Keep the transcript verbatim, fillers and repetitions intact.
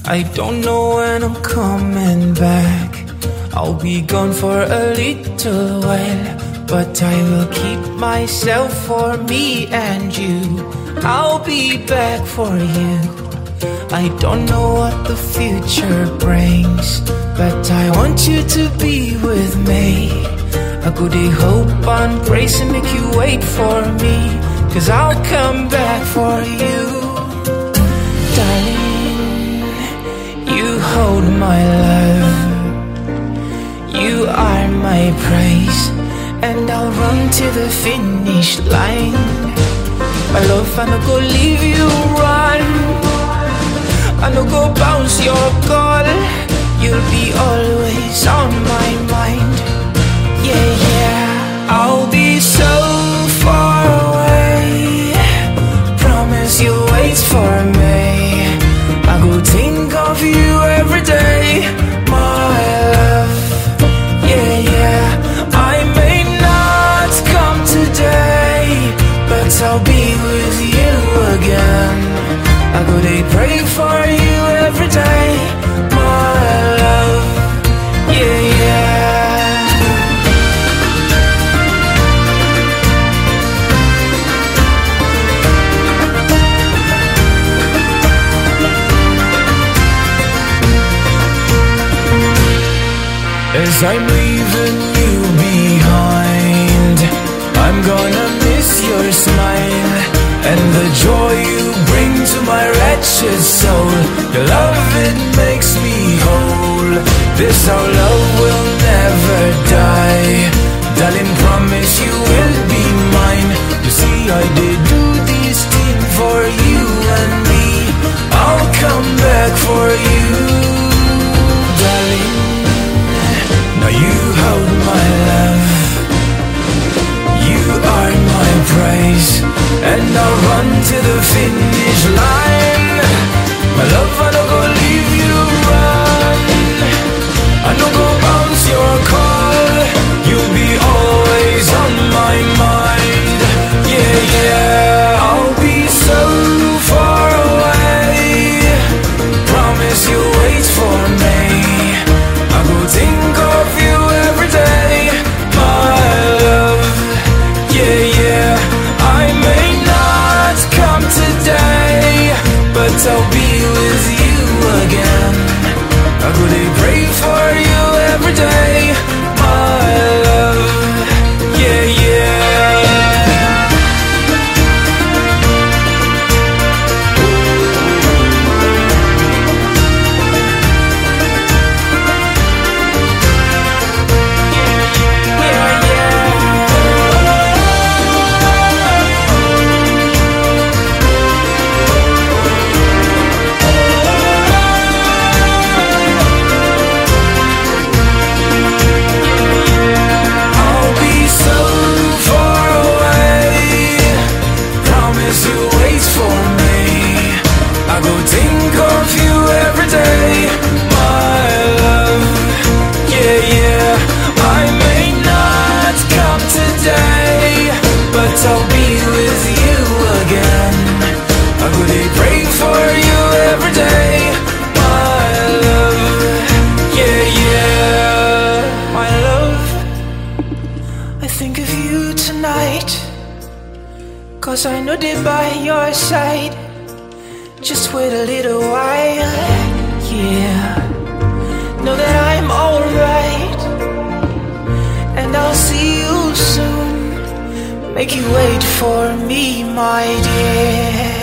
I don't know when I'm coming back. I'll be gone for a little while, but I will keep myself for me and you. I'll be back for you. I don't know what the future brings, but I want you to be with me. I could hope and praise and make you wait for me, 'cause I'll come back for you. Darling, you hold my love, you are my praise, and I'll run to the finish line. My love, I no go leave you run, I no go bounce your call. You'll be always on my mind. Yeah, yeah, I'll be so far away, promise you'll wait for me. I go think of you every day, my love. Yeah, yeah, I may not come today, but I'll be with you again. I go they pray for you every day, my love. Yeah, yeah. As I'm leaving you behind, I'm gonna miss your smile and the joy you bring to my wretched soul. Your love, it makes me whole. This our love will never die. Darling, promise you will be mine. You see, I did do this thing for you and me. I'll come back for you, darling. Now you hold my love, you are my praise, and I'll run to the finish line. My love, I don't go leave you run, I don't go bounce your call. You'll be always on my mind. Yeah, yeah, I'll be so far away, promise you'll wait for me. I go think of you every day, my love. Yeah, yeah, I may not come today, but I'll be with you again. I could pray for you every day, my love. Yeah, yeah. I'll be with you again. I could pray for you every day, my love. Yeah, yeah, my love. I think of you tonight, 'cause I know they're by your side. Just wait a little while, yeah. Know that I'm alright, and I'll see you soon. Make you wait for me, my dear.